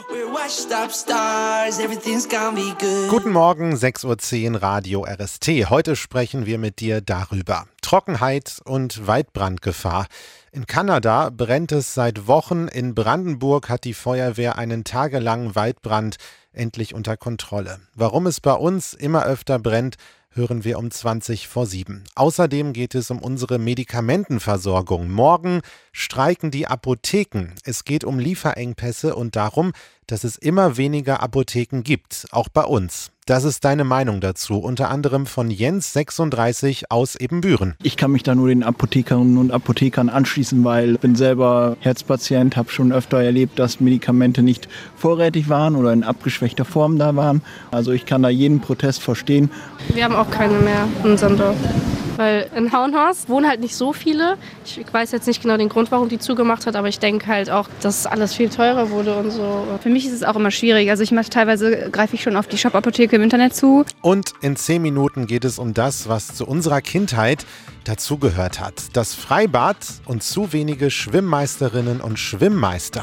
Guten Morgen, 6:10 Uhr, Radio RST. Heute sprechen wir mit dir darüber. Trockenheit und Waldbrandgefahr. In Kanada brennt es seit Wochen. In Brandenburg hat die Feuerwehr einen tagelangen Waldbrand endlich unter Kontrolle. Warum es bei uns immer öfter brennt, hören wir um 7:20. Außerdem geht es um unsere Medikamentenversorgung. Morgen streiken die Apotheken. Es geht um Lieferengpässe und darum, dass es immer weniger Apotheken gibt, auch bei uns. Das ist deine Meinung dazu, unter anderem von Jens, 36, aus Ebenbüren. Ich kann mich da nur den Apothekerinnen und Apothekern anschließen, weil ich bin selber Herzpatient, habe schon öfter erlebt, dass Medikamente nicht vorrätig waren oder in abgeschwächter Form da waren. Also ich kann da jeden Protest verstehen. Wir haben auch keine mehr in unserem Dorf. Weil in Hauenhorst wohnen halt nicht so viele. Ich weiß jetzt nicht genau den Grund, warum die zugemacht hat, aber ich denke halt auch, dass alles viel teurer wurde und so. Für mich ist es auch immer schwierig. Also teilweise greife ich schon auf die Shop-Apotheke im Internet zu. Und in 10 Minuten geht es um das, was zu unserer Kindheit dazugehört hat. Das Freibad und zu wenige Schwimmmeisterinnen und Schwimmmeister.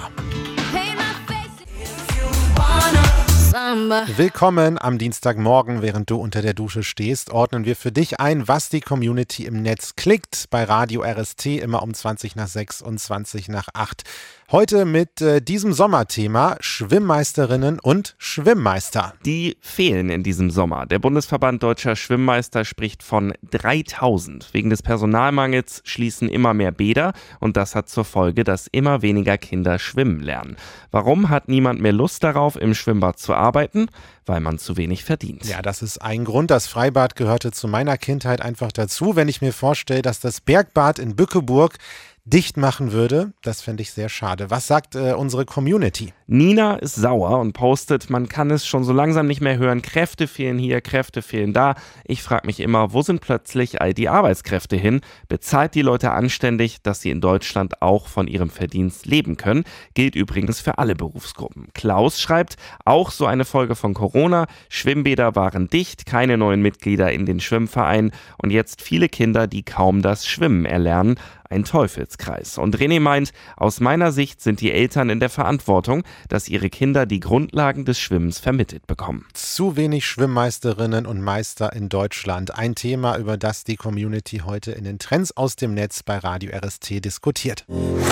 Willkommen am Dienstagmorgen, während du unter der Dusche stehst, ordnen wir für dich ein, was die Community im Netz klickt. Bei Radio RST immer um 6:20 und 8:20. Heute mit diesem Sommerthema Schwimmmeisterinnen und Schwimmmeister. Die fehlen in diesem Sommer. Der Bundesverband Deutscher Schwimmmeister spricht von 3000. Wegen des Personalmangels schließen immer mehr Bäder und das hat zur Folge, dass immer weniger Kinder schwimmen lernen. Warum hat niemand mehr Lust darauf, im Schwimmbad zu arbeiten? Weil man zu wenig verdient. Ja, das ist ein Grund. Das Freibad gehörte zu meiner Kindheit einfach dazu. Wenn ich mir vorstelle, dass das Bergbad in Bückeburg dicht machen würde, das fände ich sehr schade. Was sagt unsere Community? Nina ist sauer und postet, man kann es schon so langsam nicht mehr hören, Kräfte fehlen hier, Kräfte fehlen da. Ich frage mich immer, wo sind plötzlich all die Arbeitskräfte hin? Bezahlt die Leute anständig, dass sie in Deutschland auch von ihrem Verdienst leben können? Gilt übrigens für alle Berufsgruppen. Klaus schreibt, auch so eine Folge von Corona, Schwimmbäder waren dicht, keine neuen Mitglieder in den Schwimmvereinen und jetzt viele Kinder, die kaum das Schwimmen erlernen. Ein Teufelskreis. Und René meint, aus meiner Sicht sind die Eltern in der Verantwortung, dass ihre Kinder die Grundlagen des Schwimmens vermittelt bekommen. Zu wenig Schwimmmeisterinnen und Meister in Deutschland. Ein Thema, über das die Community heute in den Trends aus dem Netz bei Radio RST diskutiert.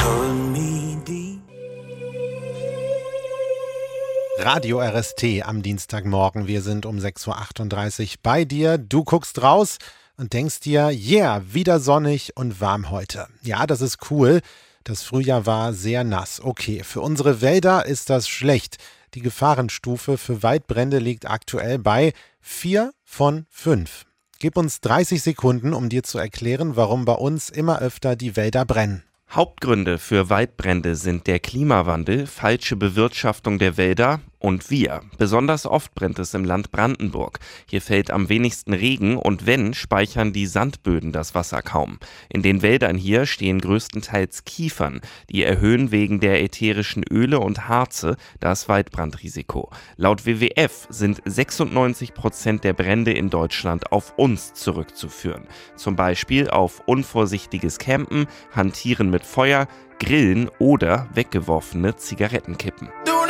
Radio RST am Dienstagmorgen. Wir sind um 6:38 Uhr bei dir. Du guckst raus und denkst dir, yeah, wieder sonnig und warm heute. Ja, das ist cool. Das Frühjahr war sehr nass. Okay, für unsere Wälder ist das schlecht. Die Gefahrenstufe für Waldbrände liegt aktuell bei 4 von 5. Gib uns 30 Sekunden, um dir zu erklären, warum bei uns immer öfter die Wälder brennen. Hauptgründe für Waldbrände sind der Klimawandel, falsche Bewirtschaftung der Wälder und wir. Besonders oft brennt es im Land Brandenburg. Hier fällt am wenigsten Regen und wenn, speichern die Sandböden das Wasser kaum. In den Wäldern hier stehen größtenteils Kiefern. Die erhöhen wegen der ätherischen Öle und Harze das Waldbrandrisiko. Laut WWF sind 96% der Brände in Deutschland auf uns zurückzuführen. Zum Beispiel auf unvorsichtiges Campen, Hantieren mit Feuer, Grillen oder weggeworfene Zigarettenkippen.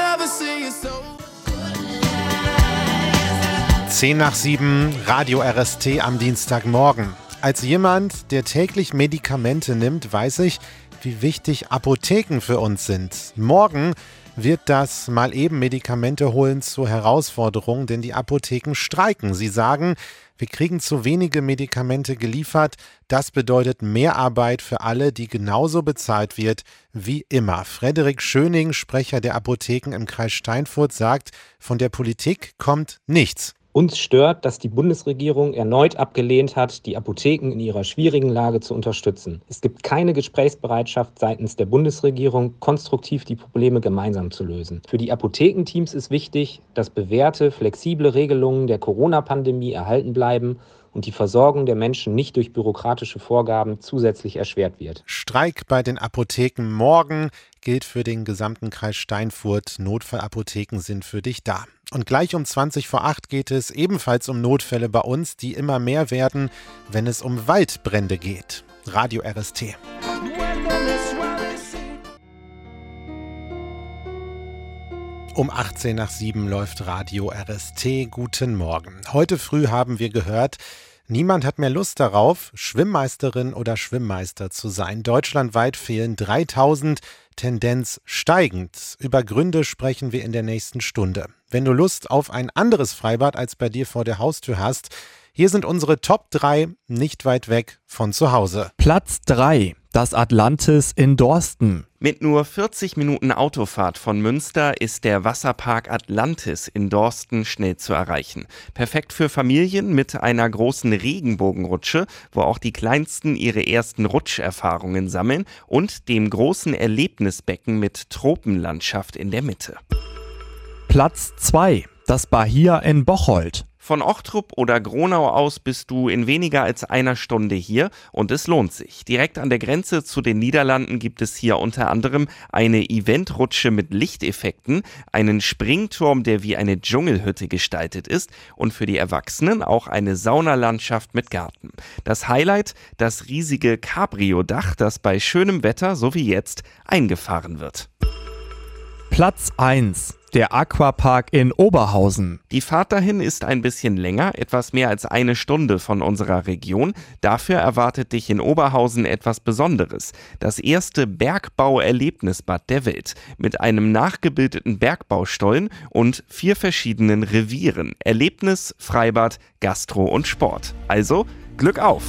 7:10, Radio RST am Dienstagmorgen. Als jemand, der täglich Medikamente nimmt, weiß ich, wie wichtig Apotheken für uns sind. Morgen wird das mal eben Medikamente holen zur Herausforderung, denn die Apotheken streiken. Sie sagen, wir kriegen zu wenige Medikamente geliefert. Das bedeutet mehr Arbeit für alle, die genauso bezahlt wird wie immer. Frederik Schöning, Sprecher der Apotheken im Kreis Steinfurt, sagt, von der Politik kommt nichts. Uns stört, dass die Bundesregierung erneut abgelehnt hat, die Apotheken in ihrer schwierigen Lage zu unterstützen. Es gibt keine Gesprächsbereitschaft seitens der Bundesregierung, konstruktiv die Probleme gemeinsam zu lösen. Für die Apothekenteams ist wichtig, dass bewährte, flexible Regelungen der Corona-Pandemie erhalten bleiben und die Versorgung der Menschen nicht durch bürokratische Vorgaben zusätzlich erschwert wird. Streik bei den Apotheken morgen gilt für den gesamten Kreis Steinfurt. Notfallapotheken sind für dich da. Und gleich um 7:20 geht es ebenfalls um Notfälle bei uns, die immer mehr werden, wenn es um Waldbrände geht. Radio RST. Um 18 nach 7 läuft Radio RST. Guten Morgen. Heute früh haben wir gehört, niemand hat mehr Lust darauf, Schwimmmeisterin oder Schwimmmeister zu sein. Deutschlandweit fehlen 3000, Tendenz steigend. Über Gründe sprechen wir in der nächsten Stunde. Wenn du Lust auf ein anderes Freibad als bei dir vor der Haustür hast, hier sind unsere Top 3 nicht weit weg von zu Hause. Platz 3, das Atlantis in Dorsten. Mit nur 40 Minuten Autofahrt von Münster ist der Wasserpark Atlantis in Dorsten schnell zu erreichen. Perfekt für Familien mit einer großen Regenbogenrutsche, wo auch die Kleinsten ihre ersten Rutscherfahrungen sammeln, und dem großen Erlebnisbecken mit Tropenlandschaft in der Mitte. Platz 2, das Bahia in Bocholt. Von Ochtrup oder Gronau aus bist du in weniger als einer Stunde hier und es lohnt sich. Direkt an der Grenze zu den Niederlanden gibt es hier unter anderem eine Eventrutsche mit Lichteffekten, einen Springturm, der wie eine Dschungelhütte gestaltet ist, und für die Erwachsenen auch eine Saunalandschaft mit Garten. Das Highlight, das riesige Cabrio-Dach, das bei schönem Wetter, so wie jetzt, eingefahren wird. Platz 1, der Aquapark in Oberhausen. Die Fahrt dahin ist ein bisschen länger, etwas mehr als eine Stunde von unserer Region. Dafür erwartet dich in Oberhausen etwas Besonderes. Das erste Bergbau-Erlebnisbad der Welt mit einem nachgebildeten Bergbaustollen und 4 verschiedenen Revieren. Erlebnis, Freibad, Gastro und Sport. Also Glück auf!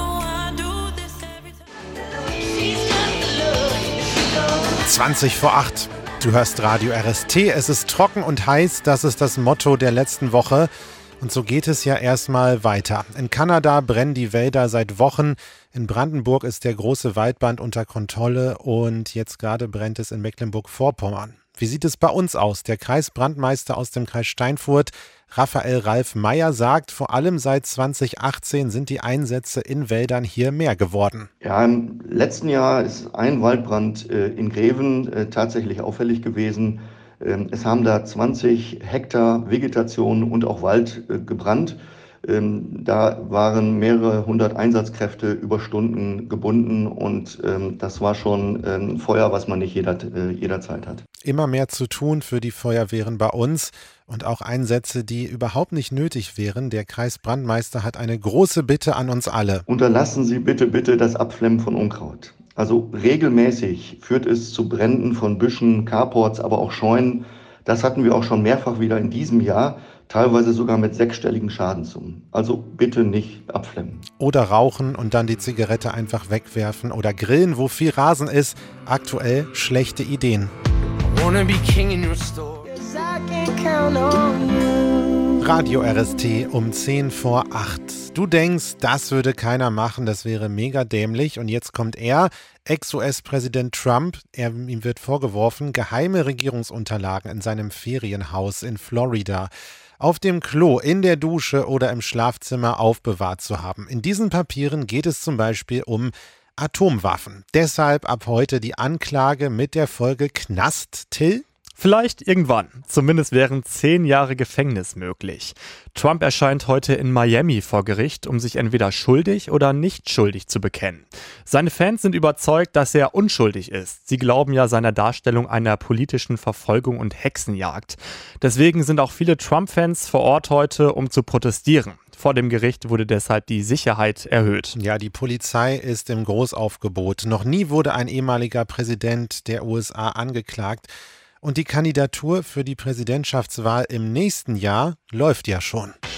20 vor 8. Du hörst Radio RST, es ist trocken und heiß, das ist das Motto der letzten Woche. Und so geht es ja erstmal weiter. In Kanada brennen die Wälder seit Wochen, in Brandenburg ist der große Waldbrand unter Kontrolle und jetzt gerade brennt es in Mecklenburg-Vorpommern. Wie sieht es bei uns aus? Der Kreisbrandmeister aus dem Kreis Steinfurt, Raphael Ralf Meyer, sagt, vor allem seit 2018 sind die Einsätze in Wäldern hier mehr geworden. Ja, im letzten Jahr ist ein Waldbrand in Greven tatsächlich auffällig gewesen. Es haben da 20 Hektar Vegetation und auch Wald gebrannt. Da waren mehrere hundert Einsatzkräfte über Stunden gebunden und das war schon ein Feuer, was man nicht jederzeit hat. Immer mehr zu tun für die Feuerwehren bei uns und auch Einsätze, die überhaupt nicht nötig wären. Der Kreisbrandmeister hat eine große Bitte an uns alle. Unterlassen Sie bitte das Abflemmen von Unkraut. Also regelmäßig führt es zu Bränden von Büschen, Carports, aber auch Scheunen. Das hatten wir auch schon mehrfach wieder in diesem Jahr, teilweise sogar mit 6-stelligen Schadenssummen. Also bitte nicht abflemmen. Oder rauchen und dann die Zigarette einfach wegwerfen oder grillen, wo viel Rasen ist. Aktuell schlechte Ideen. Radio RST um 10 vor 8. Du denkst, das würde keiner machen, das wäre mega dämlich. Und jetzt kommt er, Ex-US-Präsident Trump. Ihm wird vorgeworfen, geheime Regierungsunterlagen in seinem Ferienhaus in Florida auf dem Klo, in der Dusche oder im Schlafzimmer aufbewahrt zu haben. In diesen Papieren geht es zum Beispiel um Atomwaffen. Deshalb ab heute die Anklage mit der Folge Knast, Till? Vielleicht irgendwann. Zumindest wären 10 Jahre Gefängnis möglich. Trump erscheint heute in Miami vor Gericht, um sich entweder schuldig oder nicht schuldig zu bekennen. Seine Fans sind überzeugt, dass er unschuldig ist. Sie glauben ja seiner Darstellung einer politischen Verfolgung und Hexenjagd. Deswegen sind auch viele Trump-Fans vor Ort heute, um zu protestieren. Vor dem Gericht wurde deshalb die Sicherheit erhöht. Ja, die Polizei ist im Großaufgebot. Noch nie wurde ein ehemaliger Präsident der USA angeklagt. Und die Kandidatur für die Präsidentschaftswahl im nächsten Jahr läuft ja schon.